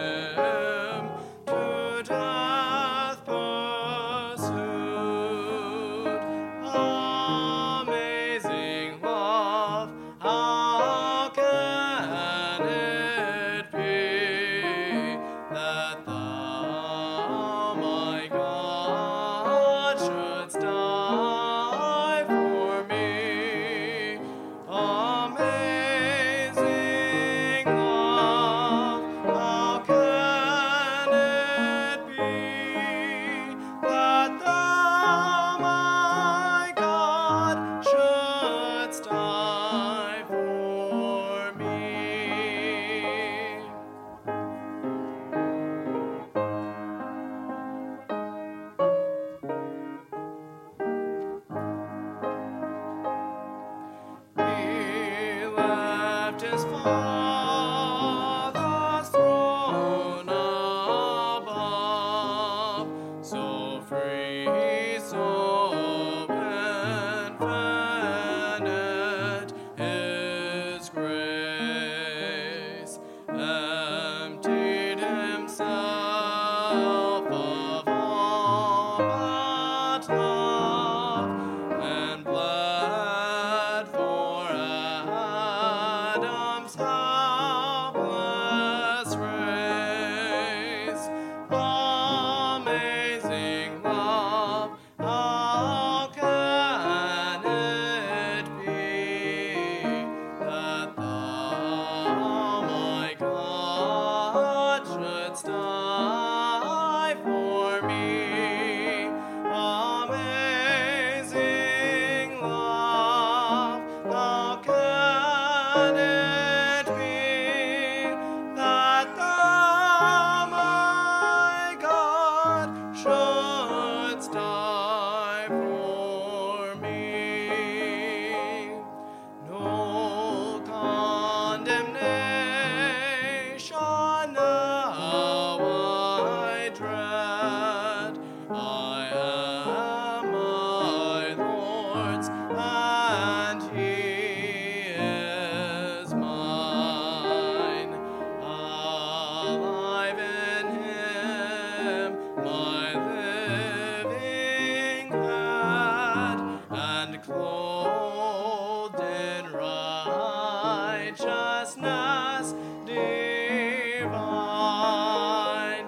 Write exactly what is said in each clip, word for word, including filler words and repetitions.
to death pursued. Amazing love, how can it be that thou, my God, shouldst die for me? Amazing love, how can it be that thou, my God, shouldst die for me? He left his Father's throne above, so free, so infinite His grace, emptied Himself of all but love, and bled for Adam's helpless race. Amazing love, how can it be that thou, my God, shouldst die for me? Amazing love, how can it be that thou, my God, shouldst die for me? No condemnation now I dread. I am my Lord's, and He is mine. Alive in Him, my living head, and clothed in righteousness divine.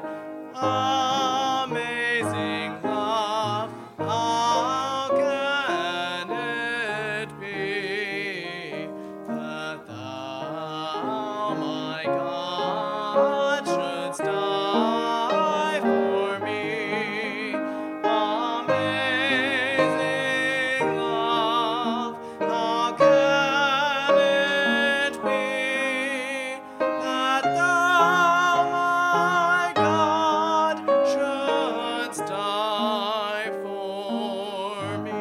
Amazing love, how can it be that thou, my God, shouldst die for me? Amazing love, how can it be that thou, my God, shouldst die for me?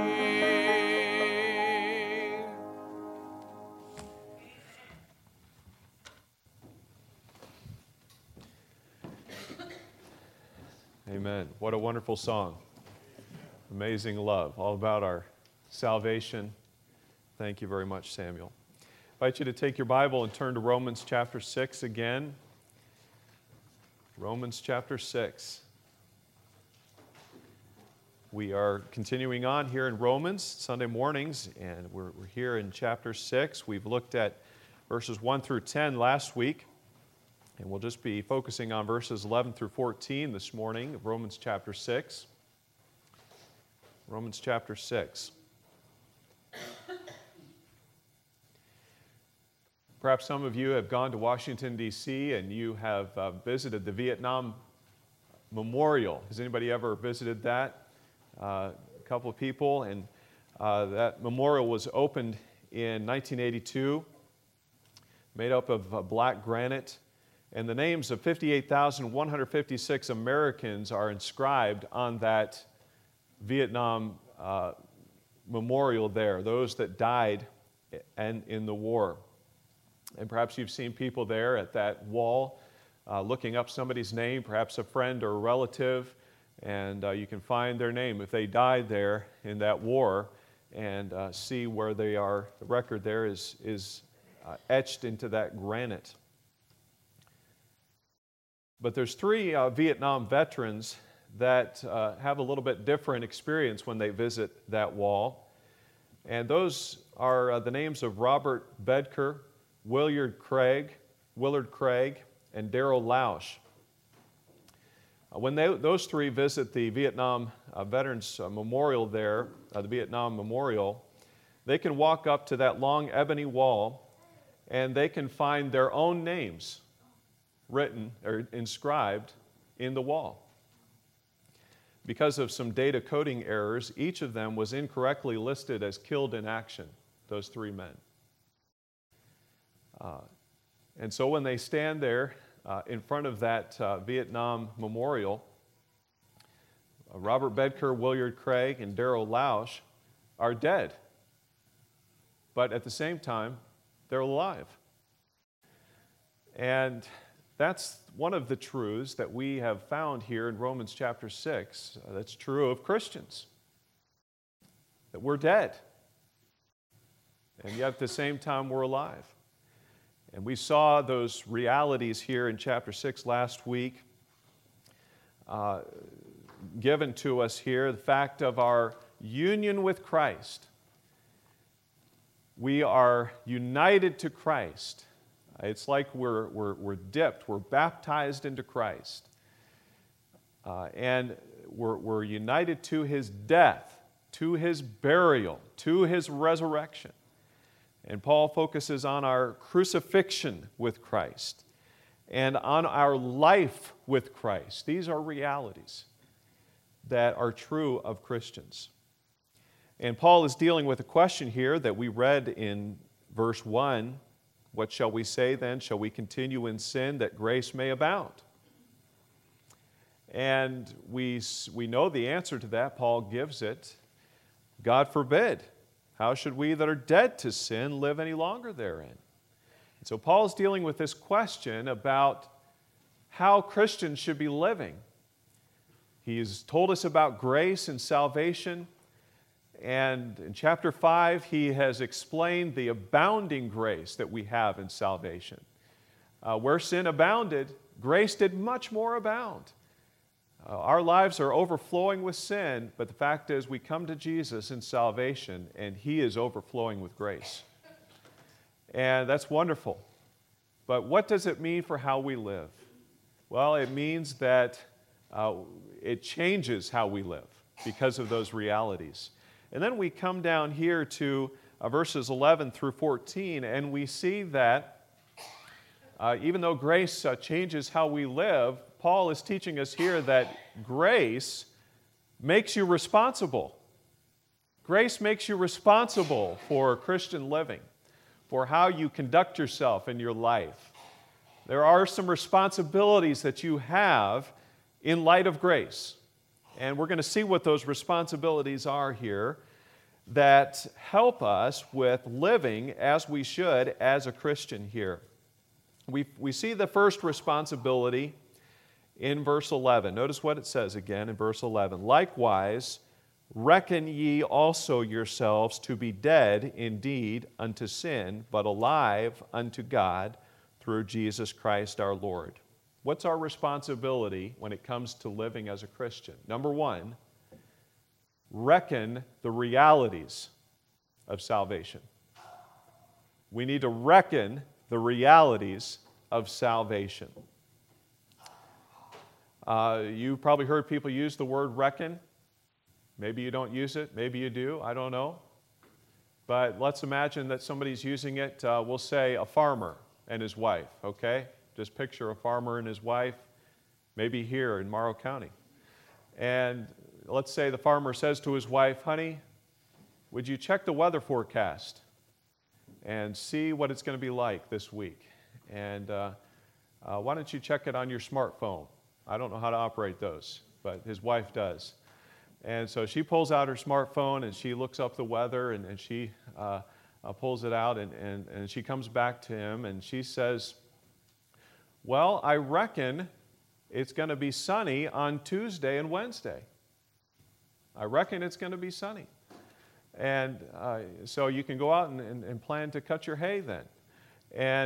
Amen. What a wonderful song. Amazing love, all about our salvation. Thank you very much, Samuel. I invite you to take your Bible and turn to Romans chapter six again. Romans chapter six. We are continuing on here in Romans Sunday mornings, and we're, we're here in chapter six. We've looked at verses one through ten last week, and we'll just be focusing on verses eleven through fourteen this morning of Romans chapter six. Romans chapter six. Perhaps some of you have gone to Washington, D C, and you have uh, visited the Vietnam Memorial. Has anybody ever visited that? Uh, a couple of people, and uh, that memorial was opened in nineteen eighty-two, made up of uh, black granite, and the names of fifty-eight thousand one hundred fifty-six Americans are inscribed on that Vietnam uh, memorial there, those that died and in the war. And perhaps you've seen people there at that wall uh, looking up somebody's name, perhaps a friend or a relative, and uh, you can find their name if they died there in that war, and uh, see where they are. The record there is, is uh, etched into that granite. But there's three uh, Vietnam veterans that uh, have a little bit different experience when they visit that wall. And those are uh, the names of Robert Bedker, Willard Craig, Willard Craig, and Darrell Lausch. Uh, when they, those three visit the Vietnam uh, Veterans uh, Memorial there, uh, the Vietnam Memorial, they can walk up to that long ebony wall and they can find their own names written or inscribed in the wall. Because of some data coding errors, each of them was incorrectly listed as killed in action, those three men. Uh, and so when they stand there uh, in front of that uh, Vietnam memorial, uh, Robert Bedker, Willard Craig, and Darrell Lausch are dead. But at the same time, they're alive. And that's one of the truths that we have found here in Romans chapter six. Uh, that's true of Christians. That we're dead. And yet at the same time, we're alive. And we saw those realities here in chapter six last week, uh, given to us here, the fact of our union with Christ. We are united to Christ. It's like we're, we're, we're dipped, we're baptized into Christ. Uh, and we're, we're united to His death, to His burial, to His resurrection. And Paul focuses on our crucifixion with Christ and on our life with Christ. These are realities that are true of Christians. And Paul is dealing with a question here that we read in verse one. What shall we say then? Shall we continue in sin that grace may abound? And we, we know the answer to that. Paul gives it. God forbid. How should we that are dead to sin live any longer therein? And so Paul is dealing with this question about how Christians should be living. He's told us about grace and salvation. And in chapter five, he has explained the abounding grace that we have in salvation. Uh, where sin abounded, grace did much more abound. Uh, our lives are overflowing with sin, but the fact is we come to Jesus in salvation, and He is overflowing with grace. And that's wonderful. But what does it mean for how we live? Well, it means that uh, it changes how we live because of those realities. And then we come down here to uh, verses eleven through fourteen, and we see that uh, even though grace uh, changes how we live, Paul is teaching us here that grace makes you responsible. Grace makes you responsible for Christian living, for how you conduct yourself in your life. There are some responsibilities that you have in light of grace. And we're going to see what those responsibilities are here that help us with living as we should as a Christian here. We, we see the first responsibility in verse eleven. Notice what it says again in verse eleven. Likewise, reckon ye also yourselves to be dead indeed unto sin, but alive unto God through Jesus Christ our Lord. What's our responsibility when it comes to living as a Christian? Number one, reckon the realities of salvation. We need to reckon the realities of salvation. Uh, you probably heard people use the word reckon. Maybe you don't use it. Maybe you do. I don't know. But let's imagine that somebody's using it. Uh, we'll say a farmer and his wife, okay? Just picture a farmer and his wife, maybe here in Morrow County. And let's say the farmer says to his wife, honey, would you check the weather forecast and see what it's going to be like this week? And uh, uh, why don't you check it on your smartphone? I don't know how to operate those, but his wife does. And so she pulls out her smartphone and she looks up the weather and, and she uh, uh, pulls it out and, and, and she comes back to him and she says, well, I reckon it's going to be sunny on Tuesday and Wednesday. I reckon it's going to be sunny. And uh, so you can go out and, and, and plan to cut your hay then. And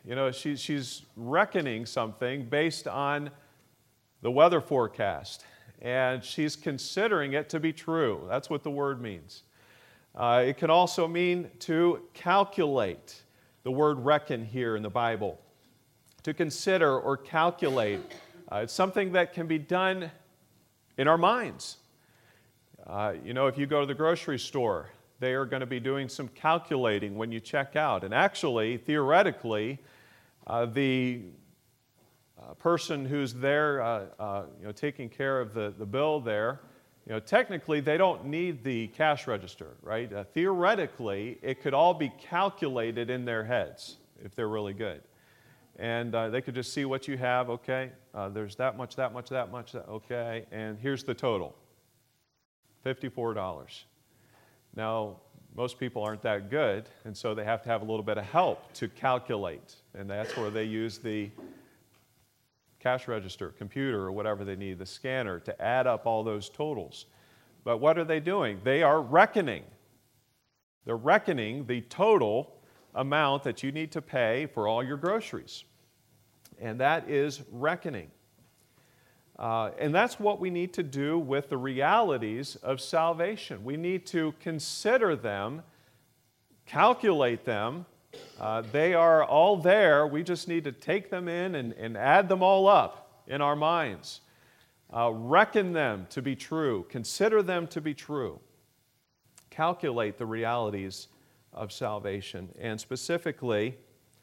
You know, she, she's reckoning something based on the weather forecast, and she's considering it to be true. That's what the word means. Uh, it can also mean to calculate, the word reckon here in the Bible. To consider or calculate. Uh, it's something that can be done in our minds. Uh, you know, if you go to the grocery store, they are going to be doing some calculating when you check out. And actually, theoretically, uh, the uh, person who's there, uh, uh, you know, taking care of the, the bill there, you know, technically they don't need the cash register, right? Uh, theoretically, it could all be calculated in their heads if they're really good. And uh, they could just see what you have, okay, uh, there's that much, that much, that much, that, okay, and here's the total, fifty-four dollars. Now, most people aren't that good, and so they have to have a little bit of help to calculate, and that's where they use the cash register, computer, or whatever they need, the scanner, to add up all those totals. But what are they doing? They are reckoning. They're reckoning the total amount that you need to pay for all your groceries. And that is reckoning. Uh, and that's what we need to do with the realities of salvation. We need to consider them, calculate them. Uh, they are all there. We just need to take them in and, and add them all up in our minds. Uh, reckon them to be true. Consider them to be true. Calculate the realities of salvation. And specifically,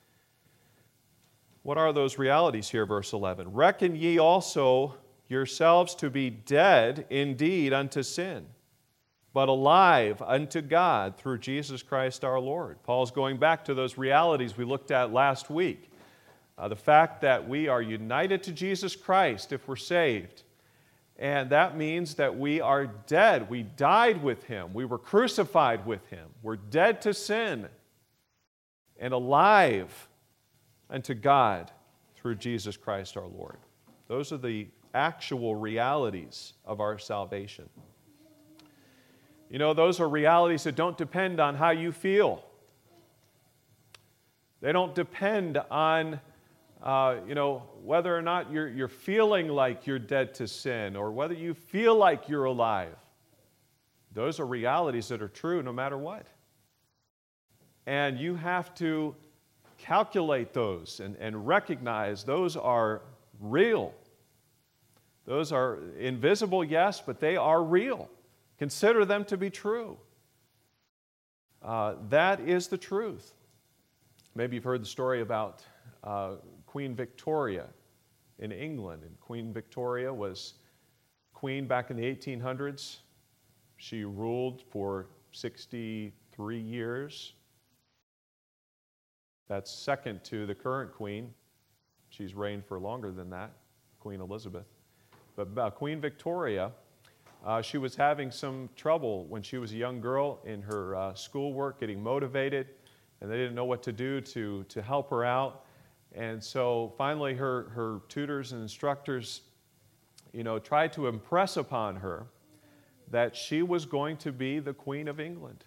what are those realities here, verse eleven? Reckon ye also yourselves to be dead indeed unto sin, but alive unto God through Jesus Christ our Lord. Paul's going back to those realities we looked at last week. Uh, the fact that we are united to Jesus Christ if we're saved. And that means that we are dead. We died with Him. We were crucified with Him. We're dead to sin and alive unto God through Jesus Christ our Lord. Those are the actual realities of our salvation. You know, those are realities that don't depend on how you feel. They don't depend on, uh, you know, whether or not you're, you're feeling like you're dead to sin or whether you feel like you're alive. Those are realities that are true no matter what. And you have to calculate those and, and recognize those are real. Those are invisible, yes, but they are real. Consider them to be true. Uh, that is the truth. Maybe you've heard the story about uh, Queen Victoria in England. And Queen Victoria was queen back in the eighteen hundreds. She ruled for sixty-three years. That's second to the current queen. She's reigned for longer than that, Queen Elizabeth. But uh, Queen Victoria, uh, she was having some trouble when she was a young girl in her uh, schoolwork, getting motivated, and they didn't know what to do to, to help her out. And so finally her, her tutors and instructors, you know, tried to impress upon her that she was going to be the Queen of England.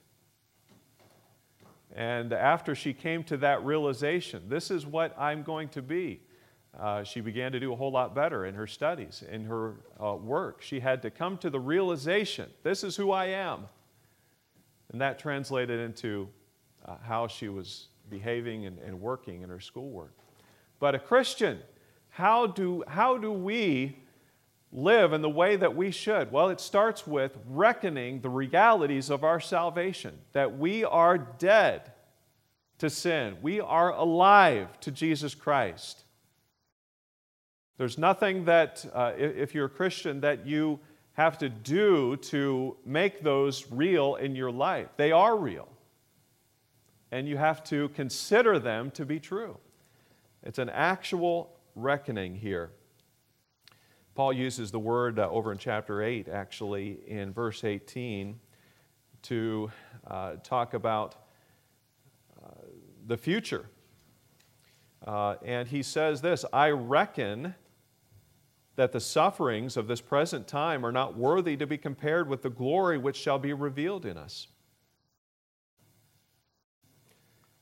And after she came to that realization, this is what I'm going to be, uh, she began to do a whole lot better in her studies, in her uh, work. She had to come to the realization, this is who I am. And that translated into uh, how she was behaving and, and working in her schoolwork. But a Christian, how do, how do we live in the way that we should? Well, it starts with reckoning the realities of our salvation, that we are dead to sin. We are alive to Jesus Christ. There's nothing that, uh, if you're a Christian, that you have to do to make those real in your life. They are real. And you have to consider them to be true. It's an actual reckoning here. Paul uses the word uh, over in chapter eight, actually, in verse eighteen, to uh, talk about uh, the future. Uh, and he says this, I reckon that the sufferings of this present time are not worthy to be compared with the glory which shall be revealed in us.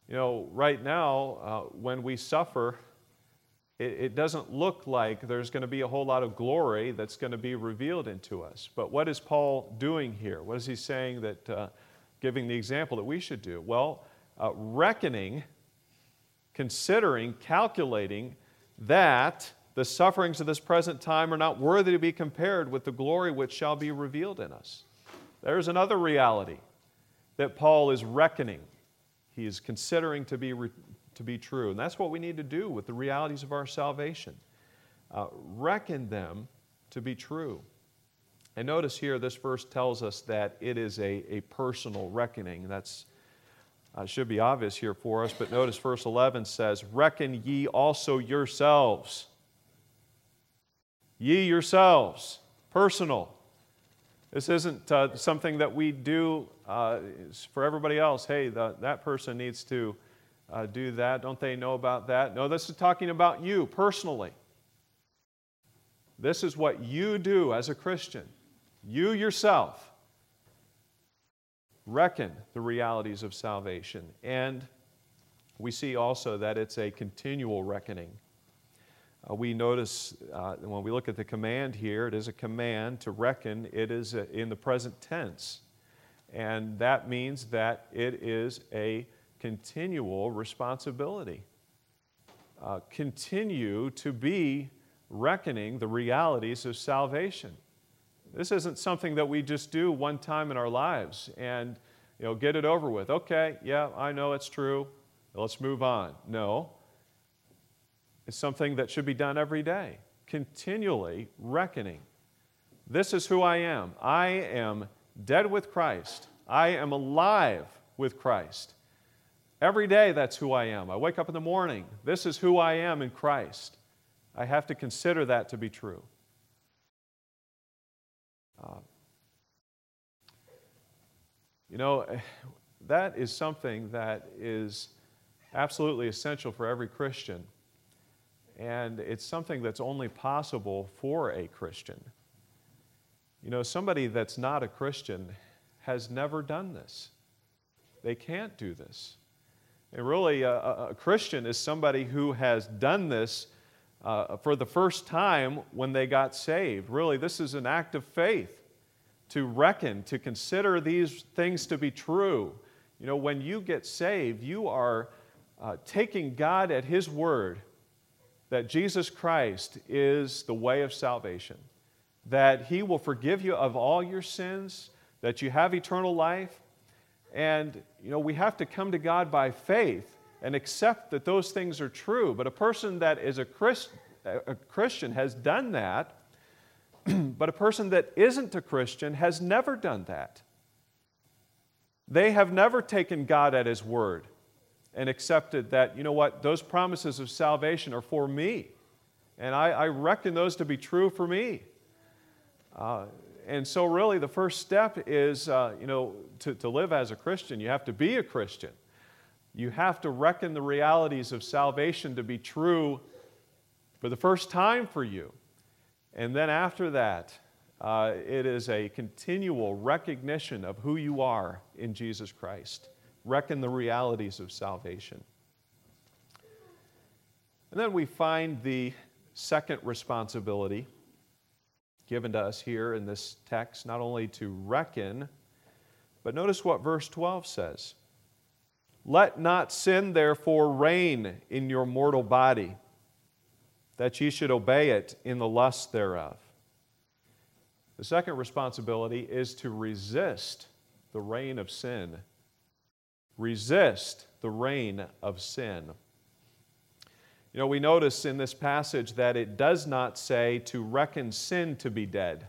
You know, right now, uh, when we suffer, it, it doesn't look like there's going to be a whole lot of glory that's going to be revealed into us. But what is Paul doing here? What is he saying that, uh, giving the example that we should do? Well, uh, reckoning, considering, calculating that the sufferings of this present time are not worthy to be compared with the glory which shall be revealed in us. There's another reality that Paul is reckoning. He is considering to be, re- to be true. And that's what we need to do with the realities of our salvation. Uh, reckon them to be true. And notice here, this verse tells us that it is a, a personal reckoning. That's uh, should be obvious here for us, but notice verse eleven says, reckon ye also yourselves. Ye yourselves. Personal. This isn't uh, something that we do uh, for everybody else. Hey, the, that person needs to uh, do that. Don't they know about that? No, this is talking about you personally. This is what you do as a Christian. You yourself reckon the realities of salvation. And we see also that it's a continual reckoning. Uh, we notice uh, when we look at the command here, it is a command to reckon. It is a, in the present tense. And that means that it is a continual responsibility. Uh, continue to be reckoning the realities of salvation. This isn't something that we just do one time in our lives and, you know, get it over with. Okay, yeah, I know it's true. Let's move on. No. It's something that should be done every day, continually reckoning. This is who I am. I am dead with Christ. I am alive with Christ. Every day, that's who I am. I wake up in the morning. This is who I am in Christ. I have to consider that to be true. Uh, you know, that is something that is absolutely essential for every Christian. And it's something that's only possible for a Christian. You know, somebody that's not a Christian has never done this. They can't do this. And really, a, a Christian is somebody who has done this uh, for the first time when they got saved. Really, this is an act of faith to reckon, to consider these things to be true. You know, when you get saved, you are uh, taking God at His word that Jesus Christ is the way of salvation, that He will forgive you of all your sins, that you have eternal life. And, you know, we have to come to God by faith and accept that those things are true. But a person that is a, Christ, a Christian has done that, but a person that isn't a Christian has never done that. They have never taken God at His word and accepted that, you know what, those promises of salvation are for me. And I, I reckon those to be true for me. Uh, and so really the first step is, uh, you know, to, to live as a Christian, you have to be a Christian. You have to reckon the realities of salvation to be true for the first time for you. And then after that, uh, it is a continual recognition of who you are in Jesus Christ. Reckon the realities of salvation. And then we find the second responsibility given to us here in this text, not only to reckon, but notice what verse twelve says. Let not sin therefore reign in your mortal body, that ye should obey it in the lust thereof. The second responsibility is to resist the reign of sin. Resist the reign of sin. You know, we notice in this passage that it does not say to reckon sin to be dead.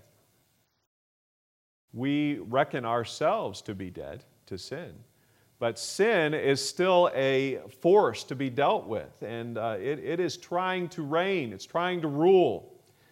We reckon ourselves to be dead to sin. But sin is still a force to be dealt with, and uh, it, it is trying to reign. It's trying to rule.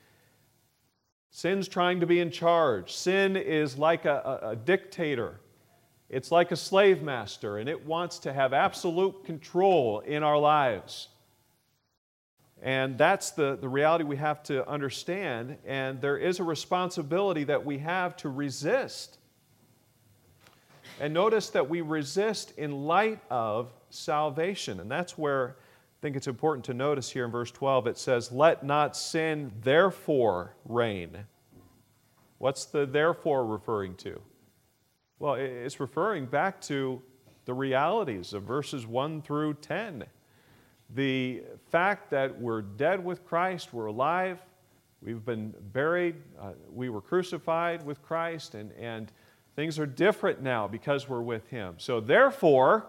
Sin's trying to be in charge. Sin is like a, a, a dictator. It's like a slave master, and it wants to have absolute control in our lives. And that's the, the reality we have to understand, and there is a responsibility that we have to resist. And notice that we resist in light of salvation. And that's where I think it's important to notice here in verse twelve. It says, "Let not sin therefore reign." What's the therefore referring to? Well, it's referring back to the realities of verses one through ten. The fact that we're dead with Christ, we're alive, we've been buried, uh, we were crucified with Christ, and, and things are different now because we're with Him. So therefore,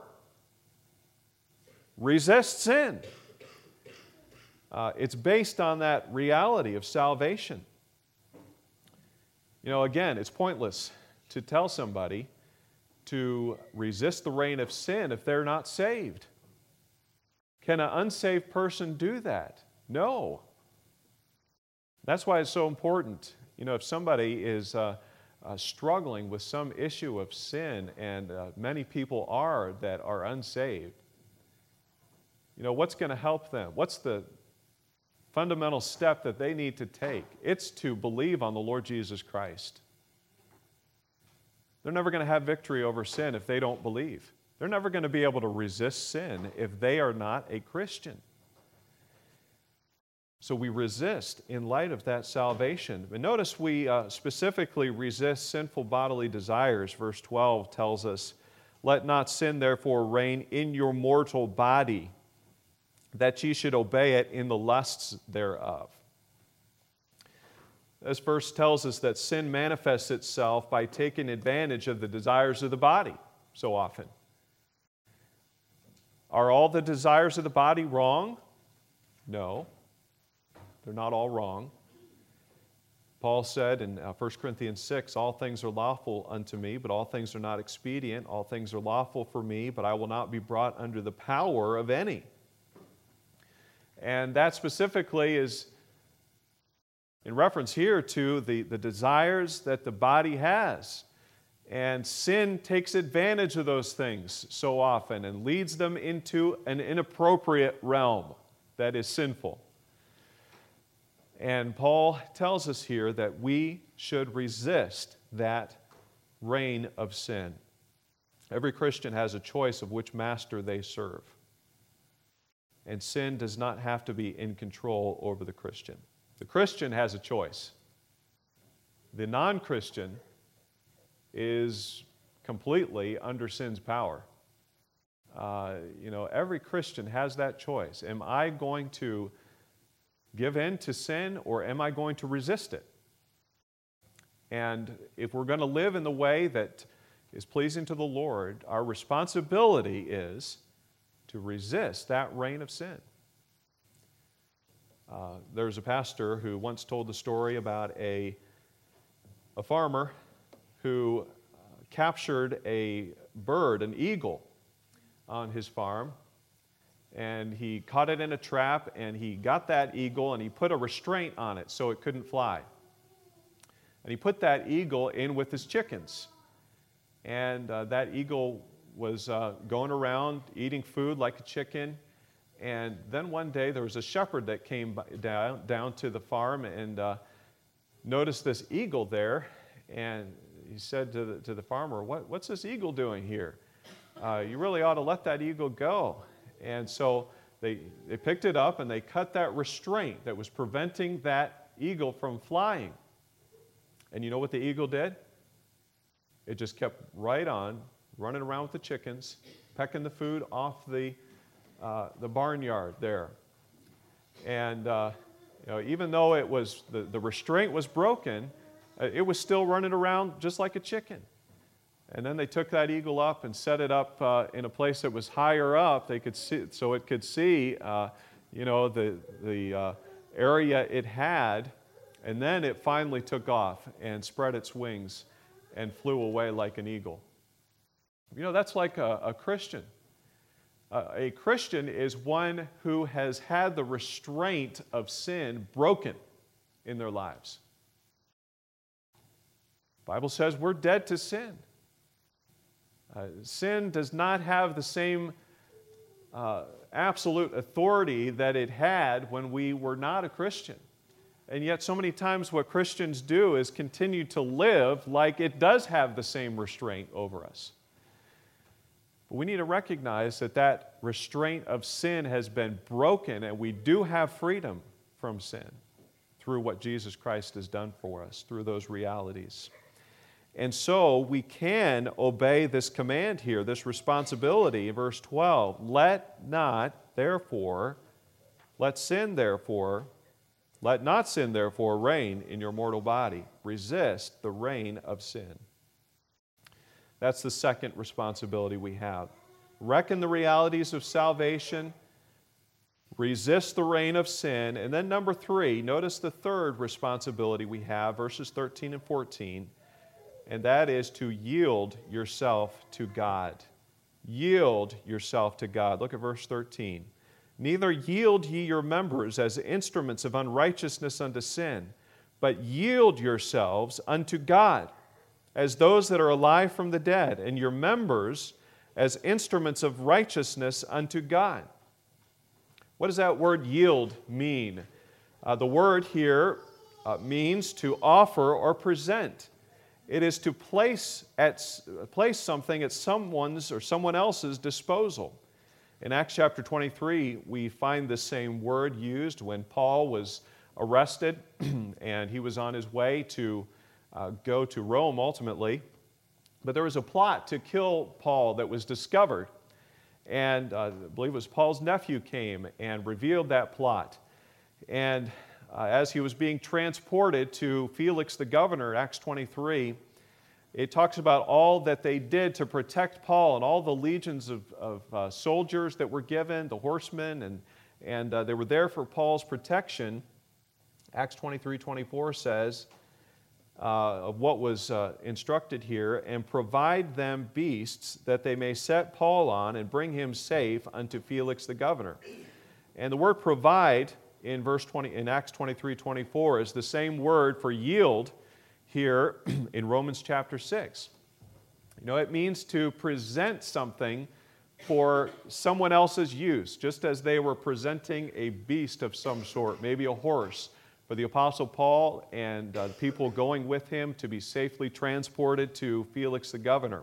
resist sin. Uh, it's based on that reality of salvation. You know, again, it's pointless to tell somebody to resist the reign of sin if they're not saved. Can an unsaved person do that? No. That's why it's so important. You know, if somebody is uh, uh, struggling with some issue of sin, and uh, many people are that are unsaved, you know, what's going to help them? What's the fundamental step that they need to take? It's to believe on the Lord Jesus Christ. They're never going to have victory over sin if they don't believe. They're never going to be able to resist sin if they are not a Christian. So we resist in light of that salvation. But notice we uh, specifically resist sinful bodily desires. Verse twelve tells us, "Let not sin therefore reign in your mortal body, that ye should obey it in the lusts thereof." This verse tells us that sin manifests itself by taking advantage of the desires of the body so often. Are all the desires of the body wrong? No, they're not all wrong. Paul said in First Corinthians six, "All things are lawful unto me, but all things are not expedient. All things are lawful for me, but I will not be brought under the power of any." And that specifically is in reference here to the, the desires that the body has. And sin takes advantage of those things so often and leads them into an inappropriate realm that is sinful. And Paul tells us here that we should resist that reign of sin. Every Christian has a choice of which master they serve. And sin does not have to be in control over the Christian. The Christian has a choice. The non-Christian is completely under sin's power. Uh, you know, every Christian has that choice. Am I going to give in to sin, or am I going to resist it? And if we're going to live in the way that is pleasing to the Lord, our responsibility is to resist that reign of sin. Uh, there's a pastor who once told the story about a, a farmer who uh, captured a bird, an eagle, on his farm, and he caught it in a trap, and he got that eagle and he put a restraint on it so it couldn't fly. And he put that eagle in with his chickens, and uh, that eagle was uh, going around eating food like a chicken. And then one day there was a shepherd that came by, down, down to the farm and uh, noticed this eagle there, and he said to the, to the farmer, what, what's this eagle doing here? Uh, you really ought to let that eagle go. And so they, they picked it up and they cut that restraint that was preventing that eagle from flying. And you know what the eagle did? It just kept right on, running around with the chickens, pecking the food off the, uh, the barnyard there. And uh, you know, even though it was the, the restraint was broken, uh, it was still running around just like a chicken. And then they took that eagle up and set it up uh, in a place that was higher up. They could see, so it could see, uh, you know, the the uh, area it had, and then it finally took off and spread its wings and flew away like an eagle. You know, that's like a, a Christian. Uh, a Christian is one who has had the restraint of sin broken in their lives. The Bible says we're dead to sin. Uh, sin does not have the same uh, absolute authority that it had when we were not a Christian. And yet so many times what Christians do is continue to live like it does have the same restraint over us. We need to recognize that that restraint of sin has been broken, and we do have freedom from sin through what Jesus Christ has done for us, through those realities. And so we can obey this command here, this responsibility, verse twelve. Let not, therefore, let sin, therefore, let not sin, therefore, reign in your mortal body. Resist the reign of sin. That's the second responsibility we have. Reckon the realities of salvation, resist the reign of sin, and then number three, notice the third responsibility we have, verses thirteen and fourteen, and that is to yield yourself to God. Yield yourself to God. Look at verse thirteen. Neither yield ye your members as instruments of unrighteousness unto sin, but yield yourselves unto God as those that are alive from the dead, and your members as instruments of righteousness unto God. What does that word yield mean? Uh, the word here uh, means to offer or present. It is to place, at, place something at someone's or someone else's disposal. In Acts chapter twenty-three, we find the same word used when Paul was arrested and he was on his way to uh, go to Rome ultimately. But there was a plot to kill Paul that was discovered. And uh, I believe it was Paul's nephew came and revealed that plot. And uh, as he was being transported to Felix the governor, Acts twenty-three, it talks about all that they did to protect Paul and all the legions of, of uh, soldiers that were given, the horsemen, and, and uh, they were there for Paul's protection. Acts twenty-three twenty-four says uh, of what was uh, instructed here, and provide them beasts that they may set Paul on and bring him safe unto Felix the governor. And the word provide in verse twenty in Acts twenty-three twenty-four is the same word for yield here in Romans chapter six. You know, it means to present something for someone else's use, just as they were presenting a beast of some sort, maybe a horse, for the Apostle Paul and uh, the people going with him to be safely transported to Felix the governor.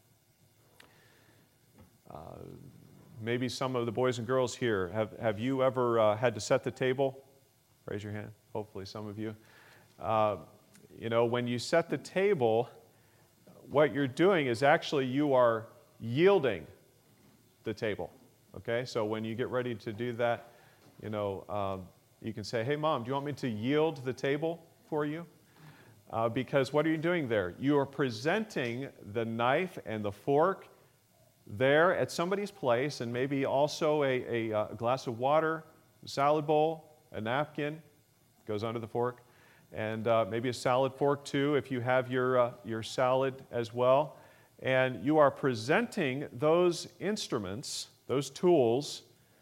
Uh, maybe some of the boys and girls here, have, have you ever uh, had to set the table? Raise your hand, hopefully some of you. Uh, You know, when you set the table, what you're doing is actually you are yielding the table, okay? So when you get ready to do that, you know, um, you can say, hey, Mom, do you want me to yield the table for you? Uh, because what are you doing there? You are presenting the knife and the fork there at somebody's place, and maybe also a, a, a glass of water, a salad bowl, a napkin, goes under the fork, and uh, maybe a salad fork too if you have your, uh, your salad as well. And you are presenting those instruments, those tools,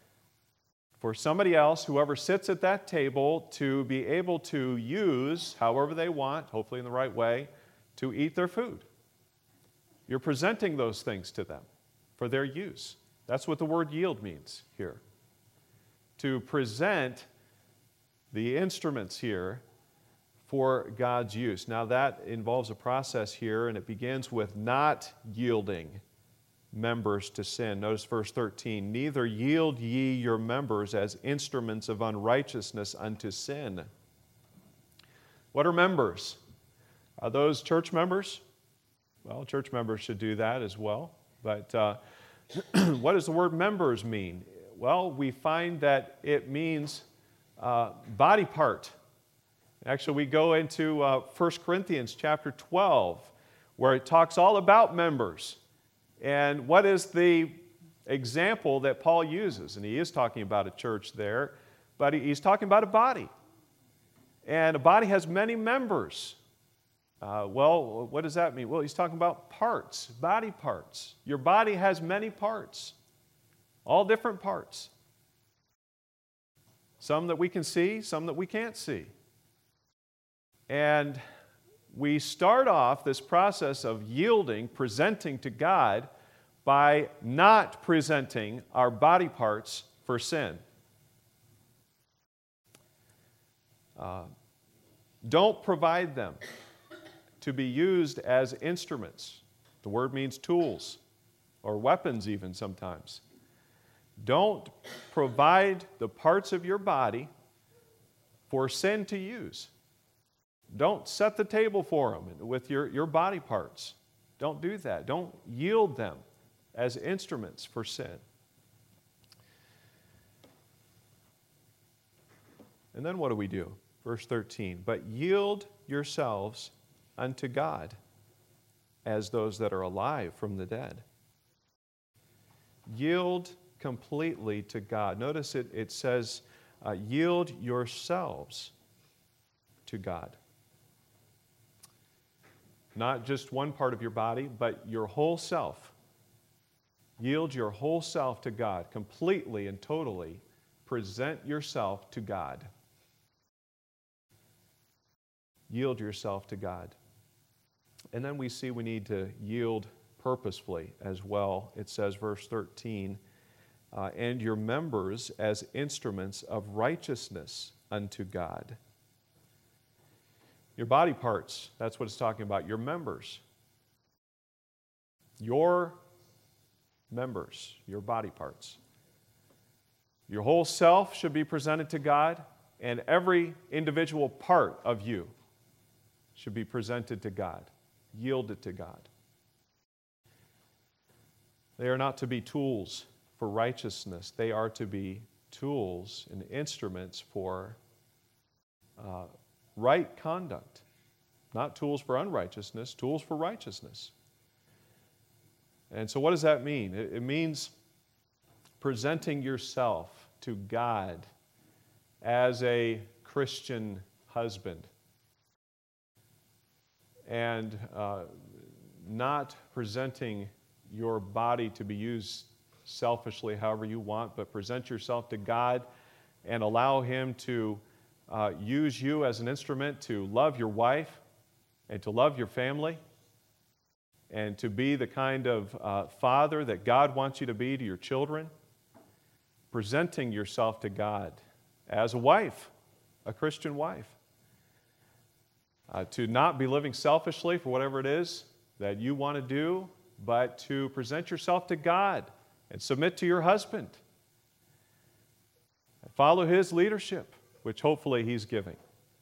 for somebody else, whoever sits at that table, to be able to use however they want, hopefully in the right way, to eat their food. You're presenting those things to them for their use. That's what the word yield means here. To present the instruments here for God's use. Now that involves a process here, and it begins with not yielding members to sin. Notice verse thirteen, neither yield ye your members as instruments of unrighteousness unto sin. What are members? Are those church members? Well, church members should do that as well. But uh, what does the word members mean? Well, we find that it means uh, body part. Actually, we go into uh, First Corinthians chapter twelve, where it talks all about members. And what is the example that Paul uses? And he is talking about a church there, but he's talking about a body. And a body has many members. Uh, well, what does that mean? Well, he's talking about parts, body parts. Your body has many parts, all different parts. Some that we can see, some that we can't see. And we start off this process of yielding, presenting to God, by not presenting our body parts for sin. Uh, don't provide them to be used as instruments. The word means tools. or weapons even sometimes. Don't provide the parts of your body for sin to use. Don't set the table for them with your, your body parts. Don't do that. Don't yield them as instruments for sin. And then what do we do? Verse thirteen, but yield yourselves unto God as those that are alive from the dead. Yield completely to God. Notice it, it says, uh, yield yourselves to God. Not just one part of your body, but your whole self. Yield your whole self to God, completely and totally. Present yourself to God. Yield yourself to God. And then we see we need to yield purposefully as well. It says, verse thirteen, uh, and your members as instruments of righteousness unto God. Your body parts, that's what it's talking about. Your members. Your members, your body parts. Your whole self should be presented to God, and every individual part of you should be presented to God, yielded to God. They are not to be tools for righteousness. They are to be tools and instruments for uh, right conduct. Not tools for unrighteousness, tools for righteousness. And so what does that mean? It, it means presenting yourself to God as a Christian husband. And uh, not presenting your body to be used selfishly however you want, but present yourself to God and allow Him to uh, use you as an instrument to love your wife and to love your family and to be the kind of uh, father that God wants you to be to your children. Presenting yourself to God as a wife, a Christian wife. Uh, to not be living selfishly for whatever it is that you want to do, but to present yourself to God and submit to your husband. And follow his leadership, which hopefully he's giving.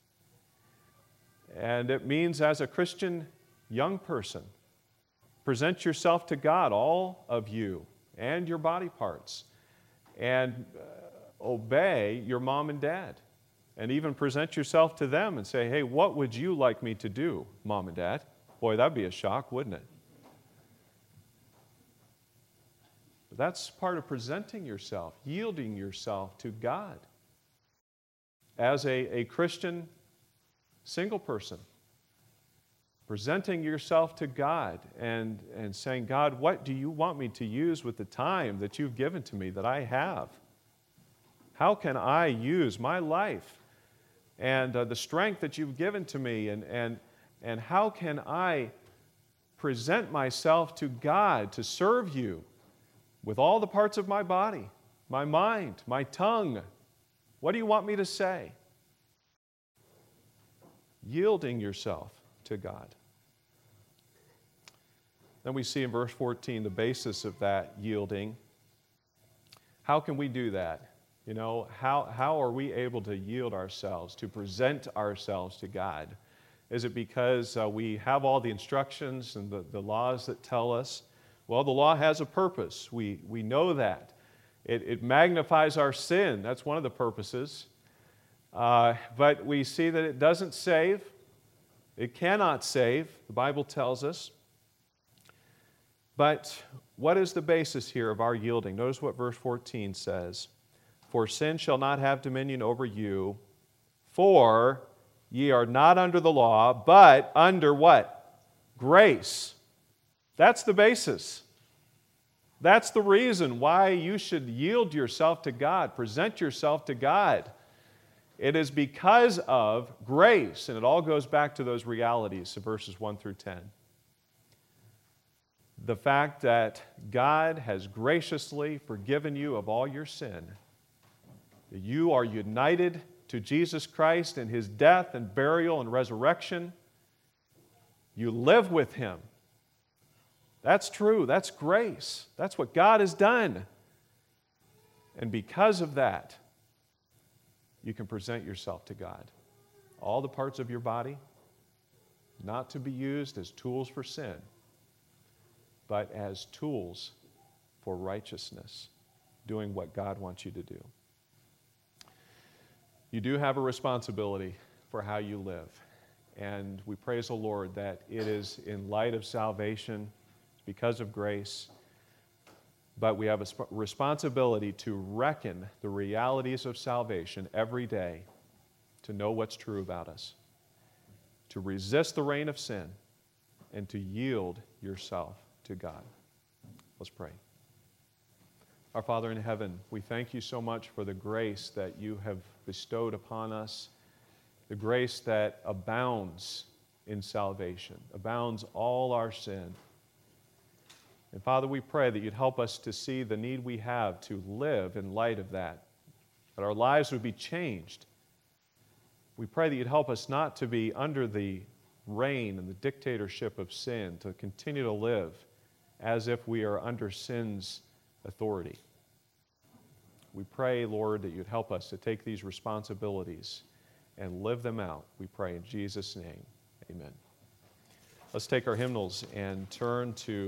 And it means as a Christian young person, present yourself to God, all of you, and your body parts, and uh, obey your mom and dad. And even present yourself to them and say, hey, what would you like me to do, Mom and Dad? Boy, that'd be a shock, wouldn't it? But that's part of presenting yourself, yielding yourself to God. As a, a Christian single person, presenting yourself to God and, and saying, God, what do you want me to use with the time that you've given to me that I have? How can I use my life and uh, the strength that you've given to me, and, and, and how can I present myself to God to serve you with all the parts of my body, my mind, my tongue? What do you want me to say? Yielding yourself to God. Then we see in verse fourteen the basis of that yielding. How can we do that? You know, how, how are we able to yield ourselves, to present ourselves to God? Is it because uh, we have all the instructions and the, the laws that tell us? Well, the law has a purpose. We, we know that. It, it magnifies our sin. That's one of the purposes. Uh, but we see that it doesn't save. It cannot save, the Bible tells us. But what is the basis here of our yielding? Notice what verse fourteen says. For sin shall not have dominion over you, for ye are not under the law, but under what? Grace. That's the basis. That's the reason why you should yield yourself to God, present yourself to God. It is because of grace, and it all goes back to those realities of verses one through ten. The fact that God has graciously forgiven you of all your sin. You are united to Jesus Christ in His death and burial and resurrection. You live with Him. That's true. That's grace. That's what God has done. And because of that, you can present yourself to God. All the parts of your body, not to be used as tools for sin, but as tools for righteousness, doing what God wants you to do. You do have a responsibility for how you live. And we praise the Lord that it is in light of salvation, because of grace, but we have a sp- responsibility to reckon the realities of salvation every day, to know what's true about us, to resist the reign of sin, and to yield yourself to God. Let's pray. Our Father in heaven, we thank you so much for the grace that you have bestowed upon us, the grace that abounds in salvation, abounds all our sin. And Father, we pray that you'd help us to see the need we have to live in light of that, that our lives would be changed. We pray that you'd help us not to be under the reign and the dictatorship of sin, to continue to live as if we are under sin's authority. We pray, Lord, that you'd help us to take these responsibilities and live them out. We pray in Jesus' name. Amen. Let's take our hymnals and turn to